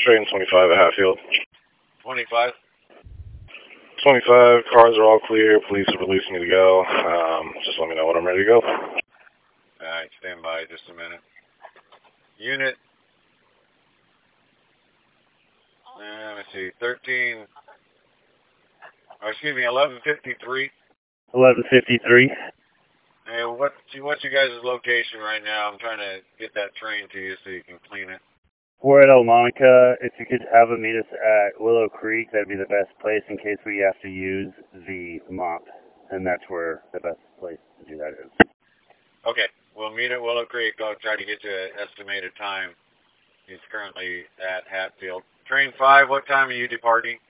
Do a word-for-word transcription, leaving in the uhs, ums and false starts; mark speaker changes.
Speaker 1: train twenty-five at Hatfield.
Speaker 2: twenty-five?
Speaker 1: twenty-five, cars are all clear. Police are releasing me to go. Um, just let me know when I'm ready to go.
Speaker 2: Alright, stand by just a minute. Unit, uh, let me see, thirteen, or excuse me, eleven fifty-three.
Speaker 3: eleven fifty-three.
Speaker 2: Hey, what, what's you guys' location right now? I'm trying to get that train to you so you can clean it.
Speaker 3: We're at El Monica. If you could have them meet us at Willow Creek, that'd be the best place in case we have to use the mop. And that's where the best place to do that is.
Speaker 2: Okay, we'll meet at Willow Creek. I'll try to get you an estimated time. He's currently at Hatfield. Train five, what time are you departing?